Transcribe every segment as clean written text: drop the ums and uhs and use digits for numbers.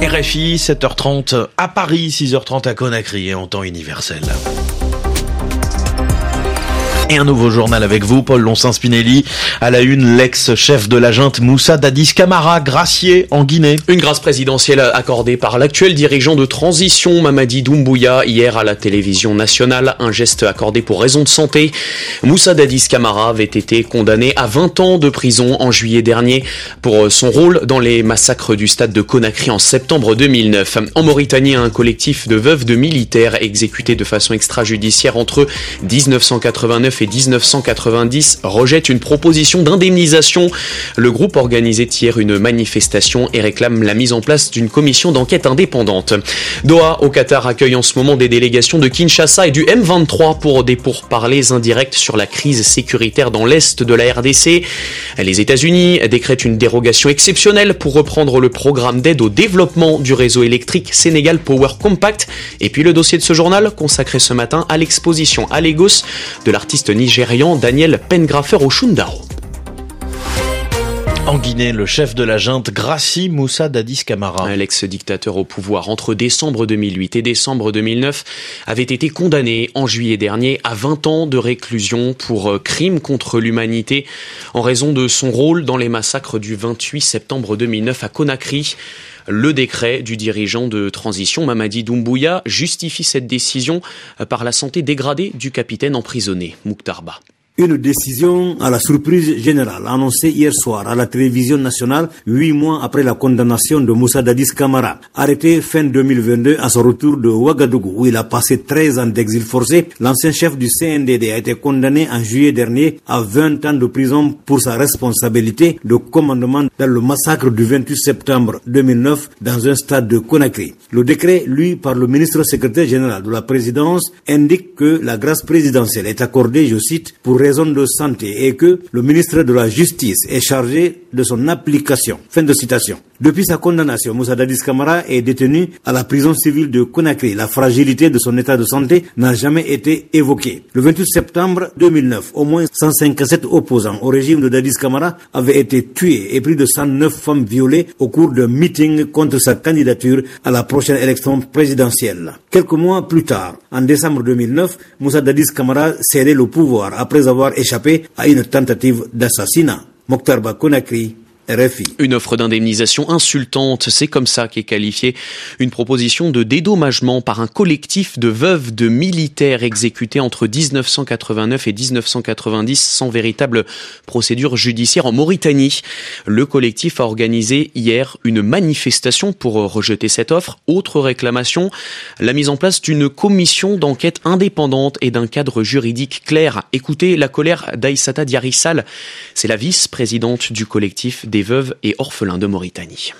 RFI, 7h30 à Paris, 6h30 à Conakry et en temps universel. Et un nouveau journal avec vous, Paul Loncin-Spinelli. À la une, l'ex-chef de la junte Moussa Dadis Camara, gracié en Guinée. Une grâce présidentielle accordée par l'actuel dirigeant de transition, Mamadi Doumbouya, hier à la télévision nationale. Un geste accordé pour raison de santé. Moussa Dadis Camara avait été condamné à 20 ans de prison en juillet dernier pour son rôle dans les massacres du stade de Conakry en septembre 2009. En Mauritanie, un collectif de veuves de militaires exécutés de façon extrajudiciaire entre 1989 et 1990 rejette une proposition d'indemnisation. Le groupe organisait hier une manifestation et réclame la mise en place d'une commission d'enquête indépendante. Doha, au Qatar, accueille en ce moment des délégations de Kinshasa et du M23 pour des pourparlers indirects sur la crise sécuritaire dans l'est de la RDC. Les États-Unis décrètent une dérogation exceptionnelle pour reprendre le programme d'aide au développement du réseau électrique Sénégal Power Compact. Et puis le dossier de ce journal consacré ce matin à l'exposition à Lagos de l'artiste nigérian Daniel Pengraffer Oshundaro. En Guinée, le chef de la junte gracie Moussa Dadis Camara. L'ex-dictateur au pouvoir entre décembre 2008 et décembre 2009 avait été condamné en juillet dernier à 20 ans de réclusion pour crimes contre l'humanité en raison de son rôle dans les massacres du 28 septembre 2009 à Conakry. Le décret du dirigeant de transition, Mamadi Doumbouya, justifie cette décision par la santé dégradée du capitaine emprisonné, Mokhtar Ba. Une décision à la surprise générale annoncée hier soir à la télévision nationale, 8 mois après la condamnation de Moussa Dadis Camara. Arrêté fin 2022 à son retour de Ouagadougou où il a passé 13 ans d'exil forcé, l'ancien chef du CNDD a été condamné en juillet dernier à 20 ans de prison pour sa responsabilité de commandement dans le massacre du 28 septembre 2009 dans un stade de Conakry. Le décret, lu par le ministre secrétaire général de la présidence, indique que la grâce présidentielle est accordée, je cite, pour raison de santé et que le ministre de la Justice est chargé de son application. Fin de citation. Depuis sa condamnation, Moussa Dadis Camara est détenu à la prison civile de Conakry. La fragilité de son état de santé n'a jamais été évoquée. Le 28 septembre 2009, au moins 157 opposants au régime de Dadis Camara avaient été tués et plus de 109 femmes violées au cours d'un meeting contre sa candidature à la prochaine élection présidentielle. Quelques mois plus tard, en décembre 2009, Moussa Dadis Camara cédait le pouvoir après avoir échappé à une tentative d'assassinat. Mokhtar Ba, Conakry, RFI. Une offre d'indemnisation insultante, c'est comme ça qu'est qualifiée une proposition de dédommagement par un collectif de veuves de militaires exécutés entre 1989 et 1990 sans véritable procédure judiciaire en Mauritanie. Le collectif a organisé hier une manifestation pour rejeter cette offre. Autre réclamation, la mise en place d'une commission d'enquête indépendante et d'un cadre juridique clair. Écoutez la colère d'Aïssata Diarissal, c'est la vice-présidente du collectif des veuves et orphelins de Mauritanie.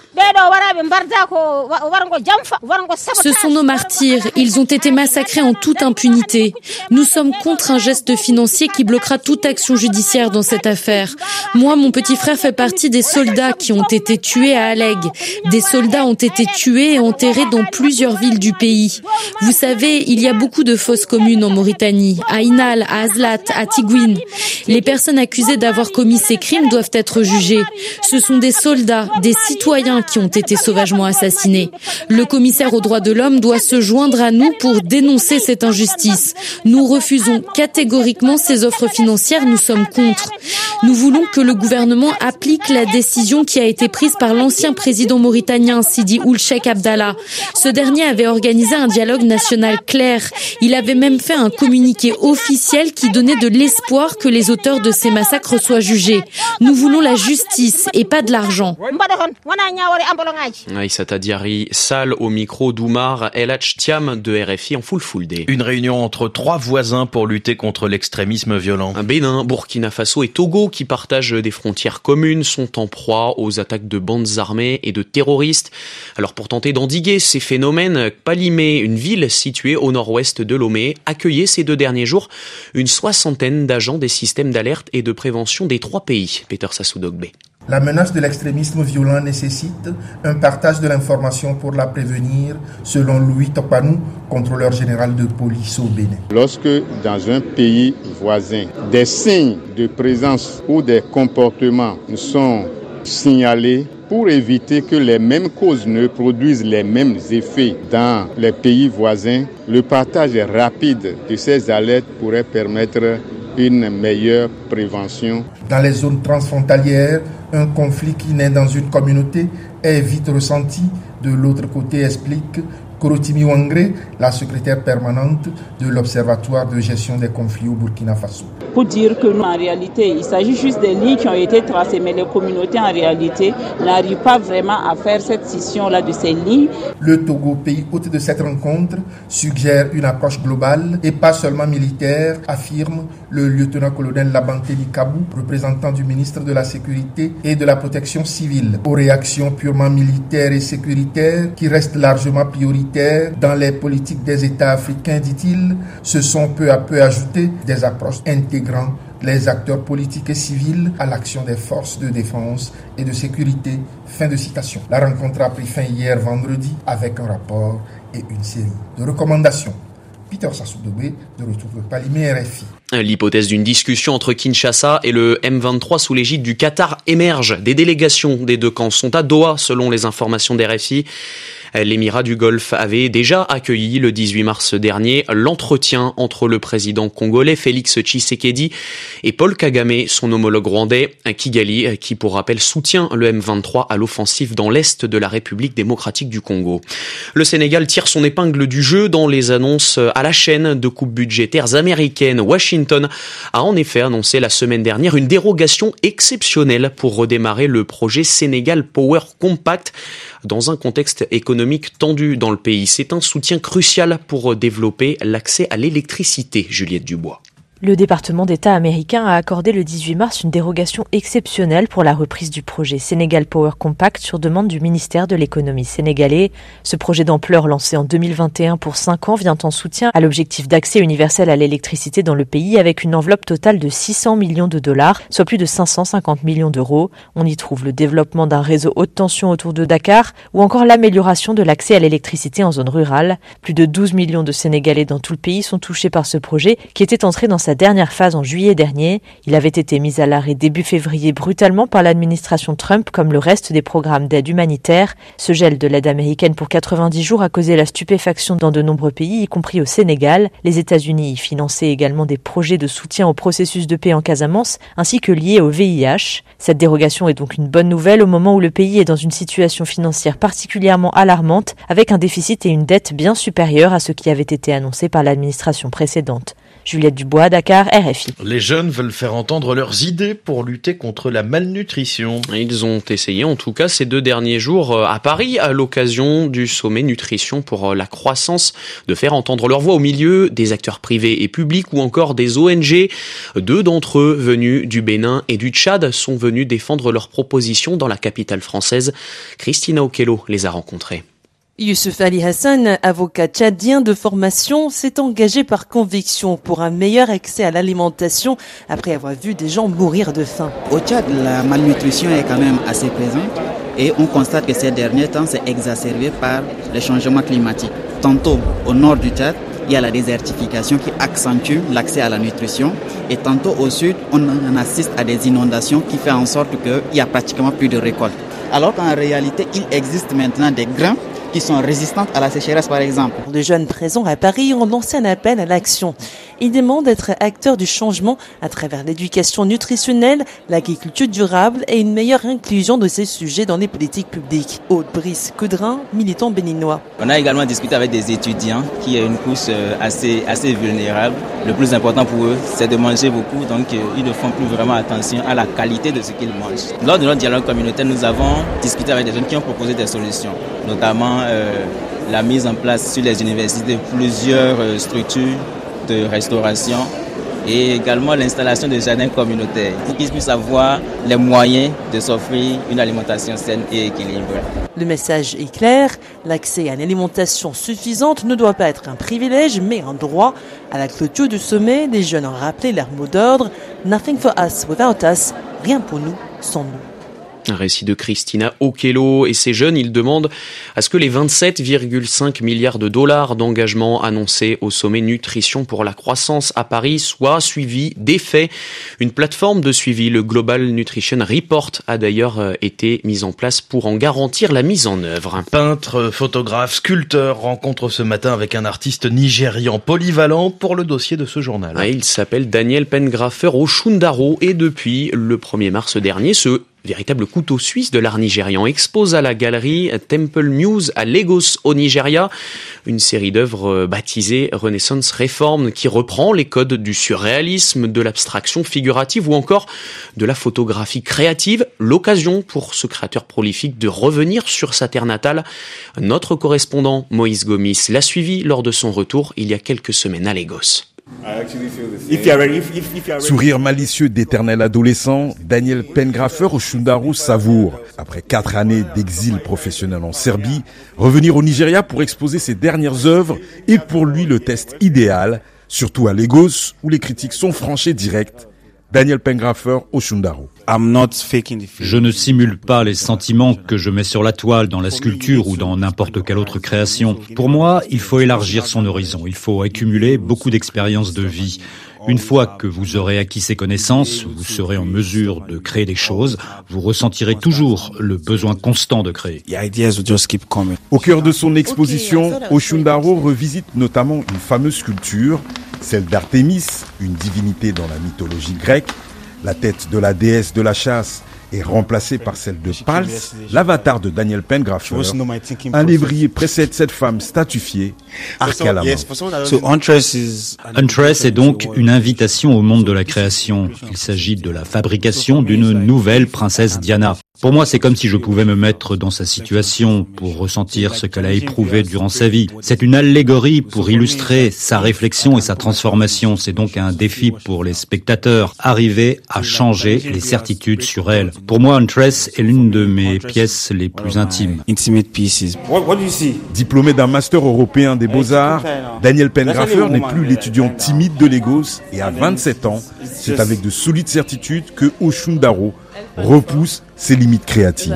Ce sont nos martyrs. Ils ont été massacrés en toute impunité. Nous sommes contre un geste financier qui bloquera toute action judiciaire dans cette affaire. Moi, mon petit frère fait partie des soldats qui ont été tués à Alleg. Des soldats ont été tués et enterrés dans plusieurs villes du pays. Vous savez, il y a beaucoup de fosses communes en Mauritanie, à Inal, à Azlat, à Tigouine. Les personnes accusées d'avoir commis ces crimes doivent être jugées. Ce sont des soldats, des citoyens qui ont été sauvagement assassinés. Le commissaire aux droits de l'homme doit se joindre à nous pour dénoncer cette injustice. Nous refusons catégoriquement ces offres financières, nous sommes contre. Nous voulons que le gouvernement applique la décision qui a été prise par l'ancien président mauritanien Sidi Ould Cheikh Abdallah. Ce dernier avait organisé un dialogue national clair. Il avait même fait un communiqué officiel qui donnait de l'espoir que les auteurs de ces massacres soient jugés. Nous voulons la justice et pas de l'argent. Aïssata Diarissal au micro d'Oumar El Hadj de RFI en full day. Une réunion entre 3 voisins pour lutter contre l'extrémisme violent. Bénin, Burkina Faso et Togo, qui partagent des frontières communes, sont en proie aux attaques de bandes armées et de terroristes. Alors pour tenter d'endiguer ces phénomènes, Palimé, une ville située au nord-ouest de Lomé, accueillait ces 2 derniers jours une 60aine d'agents des systèmes d'alerte et de prévention des 3 pays. Peter Sassoudogbe. La menace de l'extrémisme violent nécessite un partage de l'information pour la prévenir, selon Louis Topanou, contrôleur général de police au Bénin. Lorsque dans un pays voisin, des signes de présence ou des comportements sont signaler pour éviter que les mêmes causes ne produisent les mêmes effets dans les pays voisins. Le partage rapide de ces alertes pourrait permettre une meilleure prévention. Dans les zones transfrontalières, un conflit qui naît dans une communauté est vite ressenti. De l'autre côté, explique Korotimi Wangre, la secrétaire permanente de l'Observatoire de gestion des conflits au Burkina Faso. Pour dire que en réalité, il s'agit juste des lignes qui ont été tracées, mais les communautés en réalité n'arrivent pas vraiment à faire cette scission-là de ces lignes. Le Togo, pays hôte de cette rencontre, suggère une approche globale et pas seulement militaire, affirme le lieutenant-colonel Labanteli Kabou, représentant du ministre de la Sécurité et de la Protection civile, aux réactions purement militaires et sécuritaires qui restent largement prioritaires dans les politiques des États africains, dit-il, se sont peu à peu ajoutées des approches intégrant les acteurs politiques et civils à l'action des forces de défense et de sécurité. Fin de citation. La rencontre a pris fin hier vendredi avec un rapport et une série de recommandations. Peter Sassou-Dobé, de retour de Palimé, RFI. L'hypothèse d'une discussion entre Kinshasa et le M23 sous l'égide du Qatar émerge. Des délégations des deux camps sont à Doha, selon les informations d'RFI. L'émirat du Golfe avait déjà accueilli le 18 mars dernier l'entretien entre le président congolais Félix Tshisekedi et Paul Kagame, son homologue rwandais, Kigali, qui pour rappel soutient le M23 à l'offensive dans l'est de la République démocratique du Congo. Le Sénégal tire son épingle du jeu dans les annonces à la chaîne de coupes budgétaires américaines. Washington a en effet annoncé la semaine dernière une dérogation exceptionnelle pour redémarrer le projet Sénégal Power Compact dans un contexte économique tendu dans le pays. C'est un soutien crucial pour développer l'accès à l'électricité, Juliette Dubois. Le département d'État américain a accordé le 18 mars une dérogation exceptionnelle pour la reprise du projet Sénégal Power Compact sur demande du ministère de l'économie sénégalais. Ce projet d'ampleur lancé en 2021 pour 5 ans vient en soutien à l'objectif d'accès universel à l'électricité dans le pays avec une enveloppe totale de 600 millions de dollars, soit plus de 550 millions d'euros. On y trouve le développement d'un réseau haute tension autour de Dakar ou encore l'amélioration de l'accès à l'électricité en zone rurale. Plus de 12 millions de Sénégalais dans tout le pays sont touchés par ce projet qui était entré dans sa dernière phase en juillet dernier. Il avait été mis à l'arrêt début février brutalement par l'administration Trump comme le reste des programmes d'aide humanitaire. Ce gel de l'aide américaine pour 90 jours a causé la stupéfaction dans de nombreux pays, y compris au Sénégal. Les États-Unis y finançaient également des projets de soutien au processus de paix en Casamance ainsi que liés au VIH. Cette dérogation est donc une bonne nouvelle au moment où le pays est dans une situation financière particulièrement alarmante avec un déficit et une dette bien supérieure à ce qui avait été annoncé par l'administration précédente. Juliette Dubois, Dakar, RFI. Les jeunes veulent faire entendre leurs idées pour lutter contre la malnutrition. Ils ont essayé, en tout cas, ces 2 derniers jours à Paris, à l'occasion du sommet nutrition pour la croissance, de faire entendre leur voix au milieu des acteurs privés et publics ou encore des ONG. 2 d'entre eux, venus du Bénin et du Tchad, sont venus défendre leurs propositions dans la capitale française. Christina Okello les a rencontrés. Youssouf Ali Hassan, avocat tchadien de formation, s'est engagé par conviction pour un meilleur accès à l'alimentation après avoir vu des gens mourir de faim. Au Tchad, la malnutrition est quand même assez présente et on constate que ces derniers temps, c'est exacerbé par les changements climatiques. Tantôt au nord du Tchad, il y a la désertification qui accentue l'accès à la nutrition et tantôt au sud, on assiste à des inondations qui font en sorte qu'il n'y a pratiquement plus de récolte. Alors qu'en réalité, il existe maintenant des grains qui sont résistantes à la sécheresse par exemple. Les jeunes présents à Paris ont lancé un appel à l'action. Ils demandent d'être acteurs du changement à travers l'éducation nutritionnelle, l'agriculture durable et une meilleure inclusion de ces sujets dans les politiques publiques. Aude Brice Coudrin, militant béninois. On a également discuté avec des étudiants qui est une couche assez vulnérable. Le plus important pour eux, c'est de manger beaucoup, donc ils ne font plus vraiment attention à la qualité de ce qu'ils mangent. Lors de notre dialogue communautaire, nous avons discuté avec des jeunes qui ont proposé des solutions, notamment la mise en place sur les universités de plusieurs structures de restauration et également l'installation de jardins communautaires pour qu'ils puissent avoir les moyens de s'offrir une alimentation saine et équilibrée. Le message est clair, l'accès à une alimentation suffisante ne doit pas être un privilège mais un droit. À la clôture du sommet, les jeunes ont rappelé leur mot d'ordre « Nothing for us without us », rien pour nous sans nous. Un récit de Christina Okello et ces jeunes, ils demandent à ce que les 27,5 milliards de dollars d'engagement annoncés au sommet Nutrition pour la croissance à Paris soient suivis d'effets. Une plateforme de suivi, le Global Nutrition Report, a d'ailleurs été mise en place pour en garantir la mise en œuvre. Peintre, photographe, sculpteur, rencontre ce matin avec un artiste nigérian polyvalent pour le dossier de ce journal. Il s'appelle Daniel Pengraffer Oshundaro et depuis le 1er mars dernier, ce véritable couteau suisse de l'art nigérian expose à la galerie Temple Muse à Lagos au Nigeria une série d'œuvres baptisées Renaissance Reform qui reprend les codes du surréalisme, de l'abstraction figurative ou encore de la photographie créative. L'occasion pour ce créateur prolifique de revenir sur sa terre natale. Notre correspondant Moïse Gomis l'a suivi lors de son retour il y a quelques semaines à Lagos. Sourire malicieux d'éternel adolescent, Daniel Pengraffer Oshundaro savoure, après 4 années d'exil professionnel en Serbie, revenir au Nigeria pour exposer ses dernières œuvres est pour lui le test idéal, surtout à Lagos où les critiques sont franches et directes. Daniel Pengraffer Oshundaro. Je ne simule pas les sentiments que je mets sur la toile, dans la sculpture ou dans n'importe quelle autre création. Pour moi, il faut élargir son horizon, il faut accumuler beaucoup d'expériences de vie. Une fois que vous aurez acquis ces connaissances, vous serez en mesure de créer des choses, vous ressentirez toujours le besoin constant de créer. Au cœur de son exposition, Oshundaro revisite notamment une fameuse sculpture, celle d'Artémis, une divinité dans la mythologie grecque. La tête de la déesse de la chasse est remplacée par celle de Pals, l'avatar de Daniel Pengraffer. Un lévrier précède cette femme statufiée, arc à la main. Huntress est donc une invitation au monde de la création. Il s'agit de la fabrication d'une nouvelle princesse Diana. Pour moi, c'est comme si je pouvais me mettre dans sa situation pour ressentir ce qu'elle a éprouvé durant sa vie. C'est une allégorie pour illustrer sa réflexion et sa transformation. C'est donc un défi pour les spectateurs, arriver à changer les certitudes sur elle. Pour moi, Huntress est l'une de mes pièces les plus intimes. Diplômé d'un master européen des beaux-arts, Daniel Pengraffer n'est plus l'étudiant timide de Lagos et à 27 ans, c'est avec de solides certitudes que Oshundaro repousse ses limites créatives.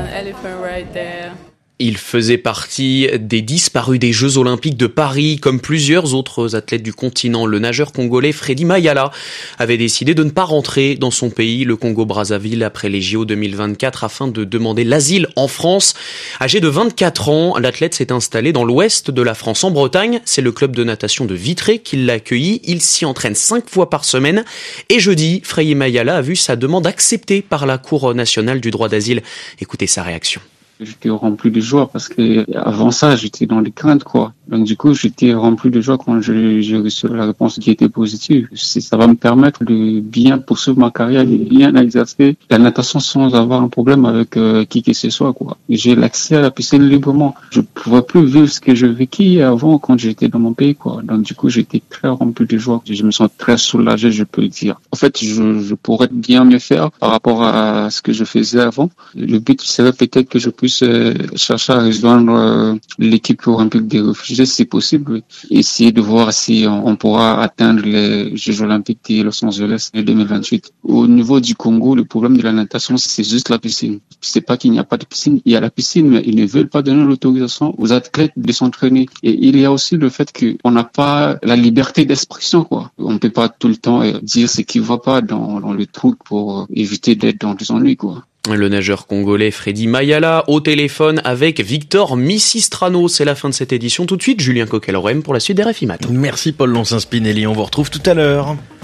Il faisait partie des disparus des Jeux Olympiques de Paris, comme plusieurs autres athlètes du continent. Le nageur congolais Freddy Mayala avait décidé de ne pas rentrer dans son pays, le Congo-Brazzaville, après les JO 2024, afin de demander l'asile en France. Âgé de 24 ans, l'athlète s'est installé dans l'ouest de la France, en Bretagne. C'est le club de natation de Vitré qui l'a accueilli. Il s'y entraîne 5 fois par semaine. Et jeudi, Freddy Mayala a vu sa demande acceptée par la Cour nationale du droit d'asile. Écoutez sa réaction. J'étais rempli de joie parce que avant ça, j'étais dans les craintes, quoi. Donc, du coup, j'étais rempli de joie quand j'ai reçu la réponse qui était positive. Ça va me permettre de bien poursuivre ma carrière, de bien exercer la natation sans avoir un problème avec qui que ce soit, quoi. J'ai l'accès à la piscine librement. Je pouvais plus vivre ce que je vécu avant quand j'étais dans mon pays, quoi. Donc, du coup, j'étais très rempli de joie. Je me sens très soulagé, je peux le dire. En fait, je pourrais bien mieux faire par rapport à ce que je faisais avant. Le but serait peut-être que je puisse chercher à rejoindre l'équipe olympique des réfugiés, si possible, essayer de voir si on pourra atteindre les Jeux olympiques de Los Angeles en 2028. Au niveau du Congo, le problème de la natation, c'est juste la piscine. C'est pas qu'il n'y a pas de piscine, il y a la piscine, mais ils ne veulent pas donner l'autorisation aux athlètes de s'entraîner. Et il y a aussi le fait qu'on n'a pas la liberté d'expression, quoi. On peut pas tout le temps dire ce qui va pas dans le truc pour éviter d'être dans des ennuis, quoi. Le nageur congolais Freddy Mayala au téléphone avec Victor Missistrano. C'est la fin de cette édition. Tout de suite, Julien Coquelorem pour la suite des RFI Matin. Merci Paul Loncin-Spinelli. On vous retrouve tout à l'heure.